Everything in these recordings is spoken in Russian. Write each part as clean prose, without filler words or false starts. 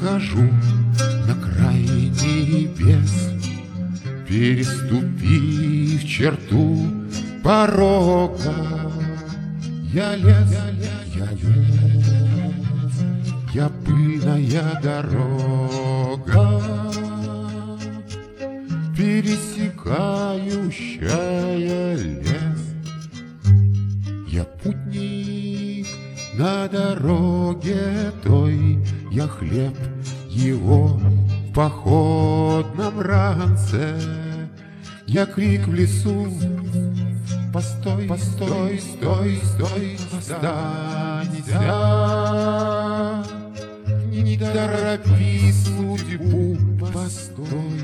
схожу на край небес, переступив черту порога. Я лес, я пыльная дорога, пересекающая лес. Я путник на дороге той, я хлеб его в походном ранце. Я крик в лесу: постой, постой, стой, стой, останься, не торопи судьбу, постой.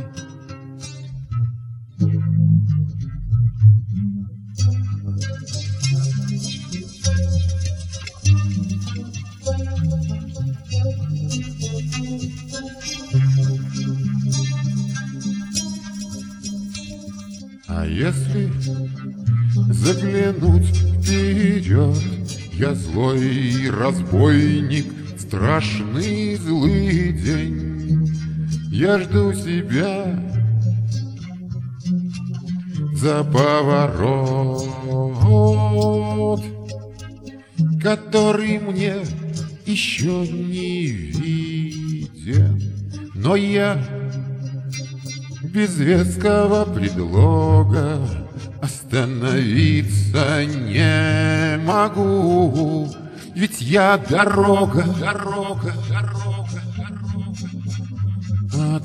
А если заглянуть вперед, я злой разбойник, страшный злый день. Я жду тебя за поворот, который мне еще не виден. Но я без веского предлога остановиться не могу, ведь я дорога, дорога, дорога, дорога, а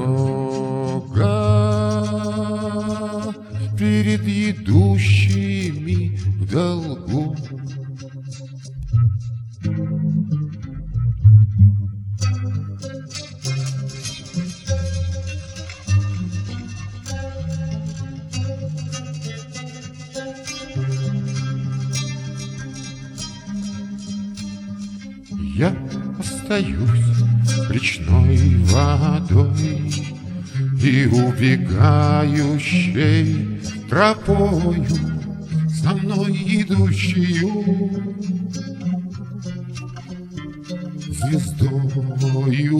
дорога перед идущими в долгу. Я остаюсь речной водой и убегающей тропою, со мной идущую звездою,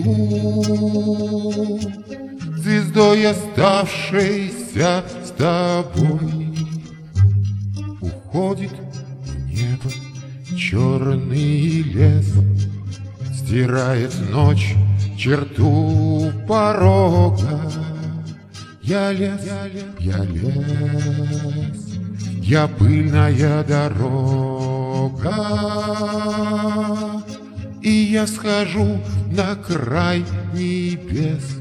звездой, оставшейся с тобой. Уходит в небо черный лес, стирает ночь черту порога. Я лес, я пыльная дорога, и я схожу на край небес.